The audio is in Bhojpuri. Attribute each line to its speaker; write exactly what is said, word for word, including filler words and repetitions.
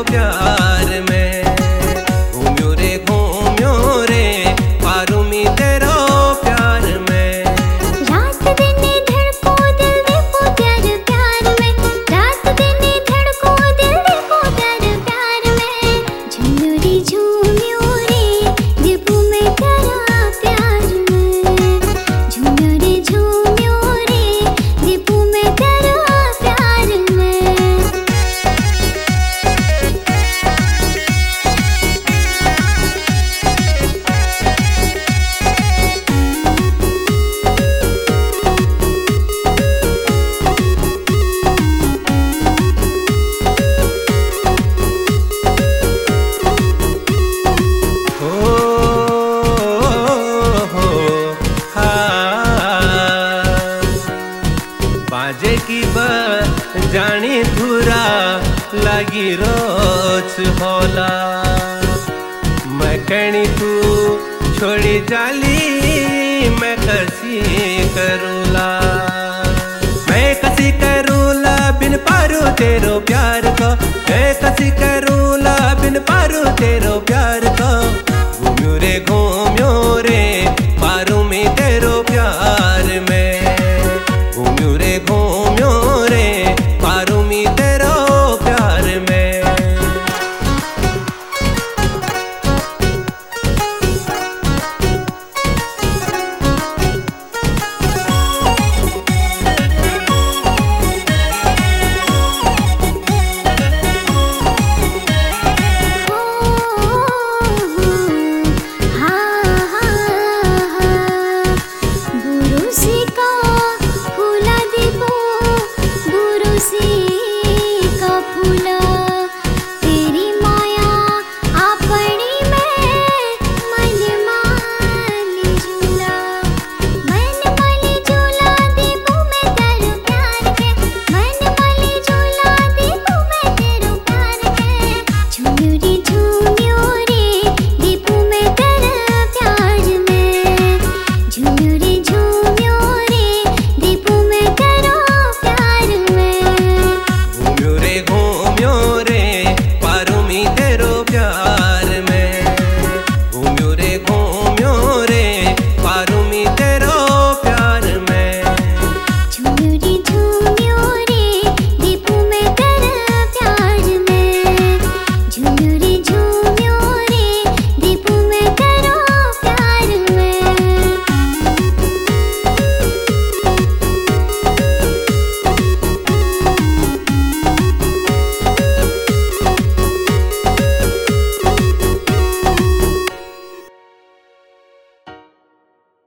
Speaker 1: प्यार में। घूम्यो रे घूम्यो रे पारू मी तेरो प्यार में।
Speaker 2: रात दिन धड़को दिल देखो प्यार प्यार में। रात दिन धड़को दिल देखो प्यार प्यार में। झूम्यो रे झूम्यो रे दीपू में तेरा प्यार में। झूम्यो रे झूम्यो रे दीपू में तेरा प्यार में।
Speaker 1: बाजे की ब जानी धुरा लगी रोज होला। मैं कहनी तू छोड़ी जाली मैं कसी करूला। मैं कसी करूला बिन पारू तेरो प्यार को। मैं कसी करूला बिन पारू तेरो